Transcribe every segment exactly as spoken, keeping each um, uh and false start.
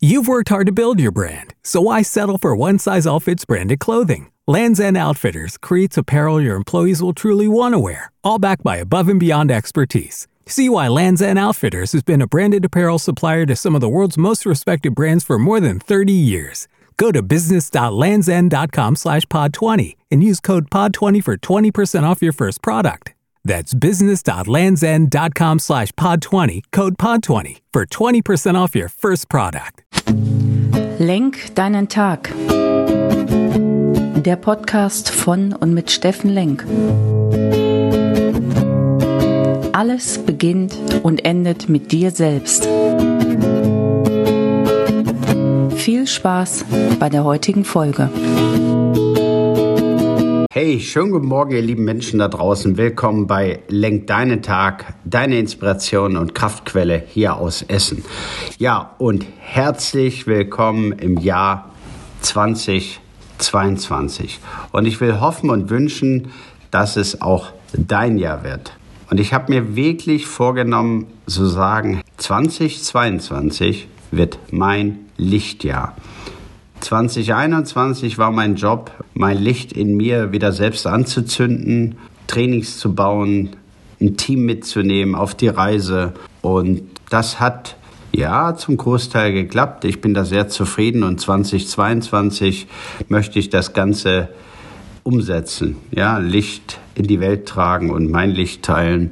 You've worked hard to build your brand, so why settle for one-size-all-fits branded clothing? Lands' End Outfitters creates apparel your employees will truly want to wear, all backed by above-and-beyond expertise. See why Lands' End Outfitters has been a branded apparel supplier to some of the world's most respected brands for more than thirty years. Go to business.landsend.com slash pod 20 and use code pod twenty for twenty percent off your first product. That's business.landsend.com slash pod 20, code pod twenty for twenty percent off your first product. Lenk deinen Tag. Der Podcast von und mit Steffen Lenk. Alles beginnt und endet mit dir selbst. Viel Spaß bei der heutigen Folge. Hey, schönen guten Morgen, ihr lieben Menschen da draußen. Willkommen bei Lenk deinen Tag, deine Inspiration und Kraftquelle hier aus Essen. Ja, und herzlich willkommen im Jahr zwanzig zweiundzwanzig. Und ich will hoffen und wünschen, dass es auch dein Jahr wird. Und ich habe mir wirklich vorgenommen, zu sagen, zwanzig zweiundzwanzig wird mein Lichtjahr. zwanzig einundzwanzig war mein Job, mein Licht in mir wieder selbst anzuzünden, Trainings zu bauen, ein Team mitzunehmen auf die Reise. Und das hat ja zum Großteil geklappt. Ich bin da sehr zufrieden und zwanzig zweiundzwanzig möchte ich das Ganze umsetzen. Ja, Licht in die Welt tragen und mein Licht teilen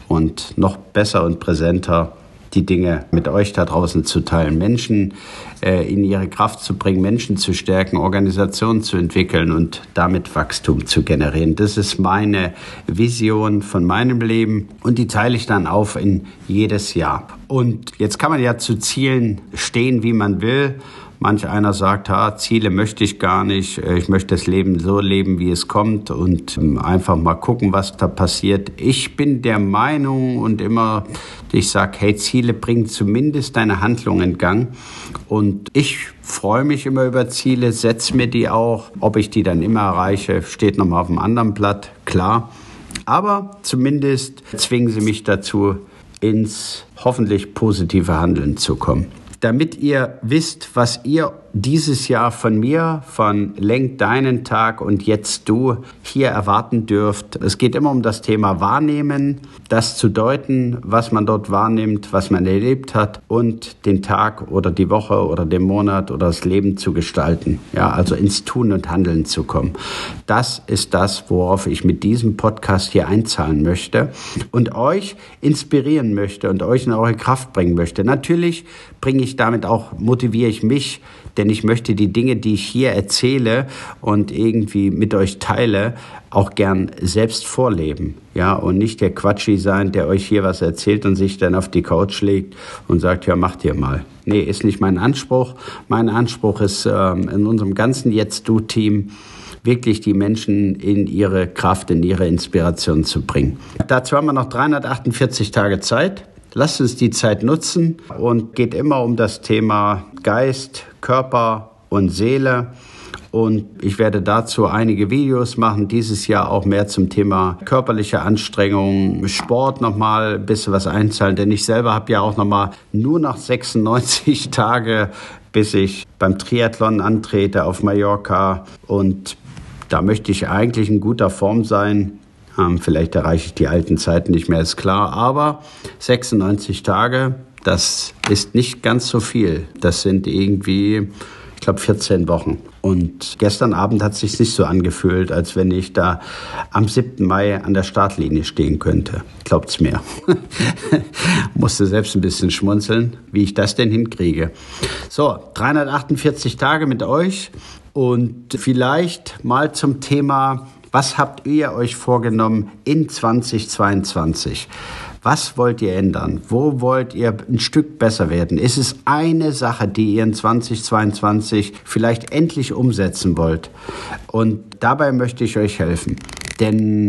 und noch besser und präsenter die Dinge mit euch da draußen zu teilen, Menschen äh, in ihre Kraft zu bringen, Menschen zu stärken, Organisationen zu entwickeln und damit Wachstum zu generieren. Das ist meine Vision von meinem Leben und die teile ich dann auf in jedes Jahr. Und jetzt kann man ja zu Zielen stehen, wie man will. Manch einer sagt, ha, Ziele möchte ich gar nicht, ich möchte das Leben so leben, wie es kommt und einfach mal gucken, was da passiert. Ich bin der Meinung und immer, ich sage, hey, Ziele bringen zumindest deine Handlung in Gang. Und ich freue mich immer über Ziele, setze mir die auch. Ob ich die dann immer erreiche, steht nochmal auf dem anderen Blatt, klar. Aber zumindest zwingen sie mich dazu, ins hoffentlich positive Handeln zu kommen. Damit ihr wisst, was ihr dieses Jahr von mir, von Lenk deinen Tag und jetzt du hier erwarten dürft. Es geht immer um das Thema Wahrnehmen, das zu deuten, was man dort wahrnimmt, was man erlebt hat und den Tag oder die Woche oder den Monat oder das Leben zu gestalten. Ja, also ins Tun und Handeln zu kommen. Das ist das, worauf ich mit diesem Podcast hier einzahlen möchte und euch inspirieren möchte und euch in eure Kraft bringen möchte. Natürlich bringe ich damit auch, motiviere ich mich, denn ich möchte die Dinge, die ich hier erzähle und irgendwie mit euch teile, auch gern selbst vorleben. Ja, und nicht der Quatschi sein, der euch hier was erzählt und sich dann auf die Couch legt und sagt, ja, macht ihr mal. Nee, ist nicht mein Anspruch. Mein Anspruch ist, ähm, in unserem ganzen Jetzt-Du-Team wirklich die Menschen in ihre Kraft, in ihre Inspiration zu bringen. Dazu haben wir noch dreihundertachtundvierzig Tage Zeit. Lasst uns die Zeit nutzen und geht immer um das Thema Geist, Körper und Seele. Und ich werde dazu einige Videos machen, dieses Jahr auch mehr zum Thema körperliche Anstrengung, Sport nochmal ein bisschen was einzahlen. Denn ich selber habe ja auch nochmal nur noch sechsundneunzig Tage, bis ich beim Triathlon antrete auf Mallorca. Und da möchte ich eigentlich in guter Form sein. Ähm, vielleicht erreiche ich die alten Zeiten nicht mehr, ist klar. Aber sechsundneunzig Tage, das ist nicht ganz so viel. Das sind irgendwie, ich glaube, vierzehn Wochen. Und gestern Abend hat es sich nicht so angefühlt, als wenn ich da am siebten Mai an der Startlinie stehen könnte. Glaubt's mir. Musste selbst ein bisschen schmunzeln, wie ich das denn hinkriege. So, dreihundertachtundvierzig Tage mit euch und vielleicht mal zum Thema: Was habt ihr euch vorgenommen in zwanzig zweiundzwanzig? Was wollt ihr ändern? Wo wollt ihr ein Stück besser werden? Ist es eine Sache, die ihr in zwanzig zweiundzwanzig vielleicht endlich umsetzen wollt? Und dabei möchte ich euch helfen. Denn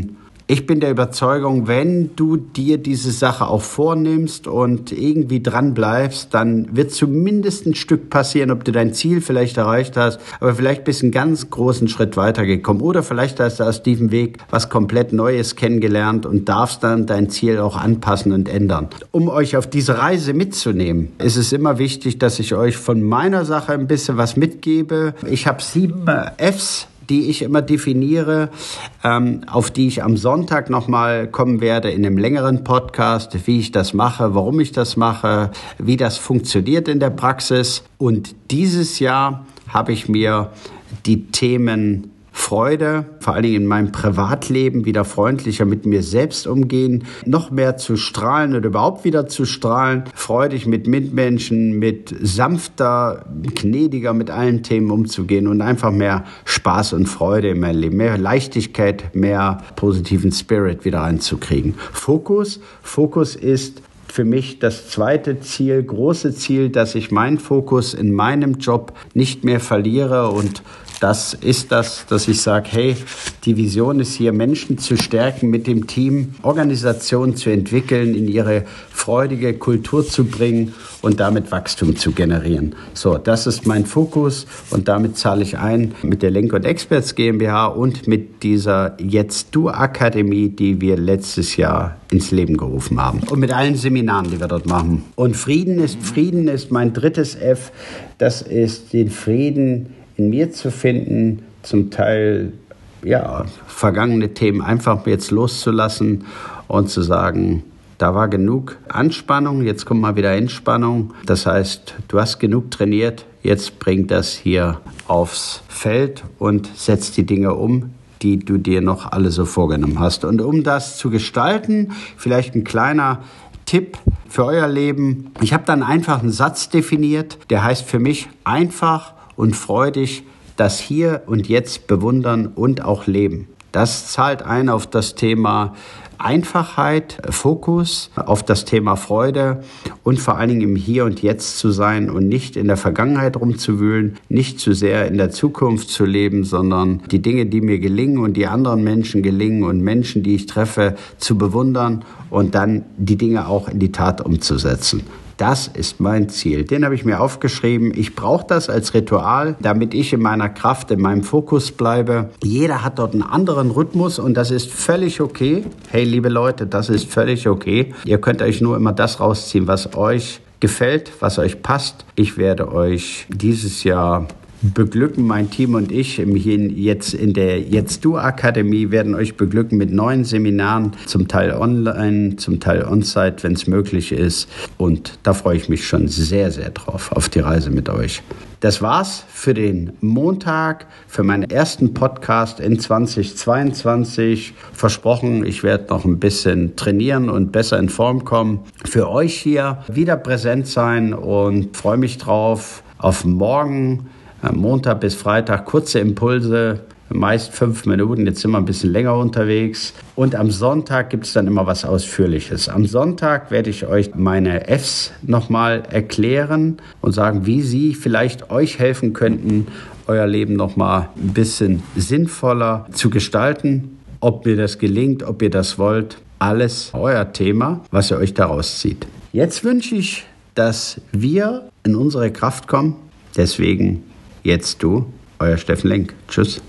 Ich bin der Überzeugung, wenn du dir diese Sache auch vornimmst und irgendwie dran bleibst, dann wird zumindest ein Stück passieren, ob du dein Ziel vielleicht erreicht hast, aber vielleicht bist du einen ganz großen Schritt weitergekommen oder vielleicht hast du aus diesem Weg was komplett Neues kennengelernt und darfst dann dein Ziel auch anpassen und ändern. Um euch auf diese Reise mitzunehmen, ist es immer wichtig, dass ich euch von meiner Sache ein bisschen was mitgebe. Ich habe sieben Fs, die ich immer definiere, ähm, auf die ich am Sonntag nochmal kommen werde in einem längeren Podcast, wie ich das mache, warum ich das mache, wie das funktioniert in der Praxis. Und dieses Jahr habe ich mir die Themen Freude, vor allen Dingen in meinem Privatleben, wieder freundlicher mit mir selbst umgehen, noch mehr zu strahlen oder überhaupt wieder zu strahlen, freudig mit Mitmenschen, mit sanfter, gnädiger mit allen Themen umzugehen und einfach mehr Spaß und Freude in mein Leben, mehr Leichtigkeit, mehr positiven Spirit wieder reinzukriegen. Fokus, Fokus ist für mich das zweite Ziel, große Ziel, dass ich meinen Fokus in meinem Job nicht mehr verliere und das ist das, dass ich sage, hey, die Vision ist hier, Menschen zu stärken, mit dem Team Organisationen zu entwickeln, in ihre freudige Kultur zu bringen und damit Wachstum zu generieren. So, das ist mein Fokus und damit zahle ich ein mit der Lenk und Experts GmbH und mit dieser Jetzt Du Akademie, die wir letztes Jahr ins Leben gerufen haben. Und mit allen Seminaren, die wir dort machen. Und Frieden ist, Frieden ist mein drittes F. Das ist den Frieden in mir zu finden, zum Teil ja, vergangene Themen einfach jetzt loszulassen und zu sagen, da war genug Anspannung, jetzt kommt mal wieder Entspannung. Das heißt, du hast genug trainiert, jetzt bring das hier aufs Feld und setz die Dinge um, die du dir noch alle so vorgenommen hast. Und um das zu gestalten, vielleicht ein kleiner Tipp für euer Leben. Ich habe dann einfach einen Satz definiert, der heißt für mich einfach und freudig das Hier und Jetzt bewundern und auch leben. Das zahlt ein auf das Thema Einfachheit, Fokus, auf das Thema Freude und vor allen Dingen im Hier und Jetzt zu sein und nicht in der Vergangenheit rumzuwühlen, nicht zu sehr in der Zukunft zu leben, sondern die Dinge, die mir gelingen und die anderen Menschen gelingen und Menschen, die ich treffe, zu bewundern und dann die Dinge auch in die Tat umzusetzen. Das ist mein Ziel. Den habe ich mir aufgeschrieben. Ich brauche das als Ritual, damit ich in meiner Kraft, in meinem Fokus bleibe. Jeder hat dort einen anderen Rhythmus und das ist völlig okay. Hey, liebe Leute, das ist völlig okay. Ihr könnt euch nur immer das rausziehen, was euch gefällt, was euch passt. Ich werde euch dieses Jahr beglücken, mein Team und ich im jetzt in der Jetzt Du Akademie werden euch beglücken mit neuen Seminaren, zum Teil online, zum Teil on-site, wenn es möglich ist. Und da freue ich mich schon sehr, sehr drauf, auf die Reise mit euch. Das war's für den Montag, für meinen ersten Podcast in zweitausendzweiundzwanzig. Versprochen, ich werde noch ein bisschen trainieren und besser in Form kommen. Für euch hier wieder präsent sein und freue mich drauf auf morgen. Montag bis Freitag kurze Impulse, meist fünf Minuten, jetzt sind wir ein bisschen länger unterwegs. Und am Sonntag gibt es dann immer was Ausführliches. Am Sonntag werde ich euch meine Fs nochmal erklären und sagen, wie sie vielleicht euch helfen könnten, euer Leben nochmal ein bisschen sinnvoller zu gestalten. Ob mir das gelingt, ob ihr das wollt, alles euer Thema, was ihr euch daraus zieht. Jetzt wünsche ich, dass wir in unsere Kraft kommen. Deswegen Jetzt Du, euer Steffen Lenk. Tschüss.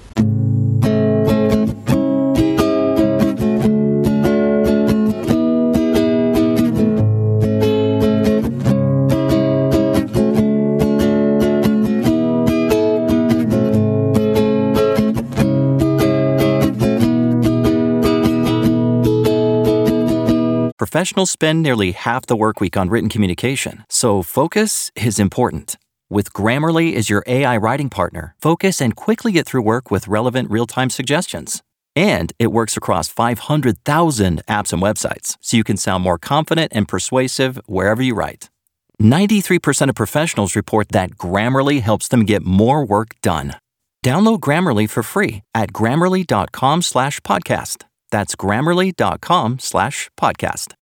Professionals spend nearly half the work week on written communication, so focus is important. With Grammarly as your A I writing partner, focus and quickly get through work with relevant real-time suggestions. And it works across five hundred thousand apps and websites, so you can sound more confident and persuasive wherever you write. ninety-three percent of professionals report that Grammarly helps them get more work done. Download Grammarly for free at grammarly.com slash podcast. That's grammarly.com slash podcast.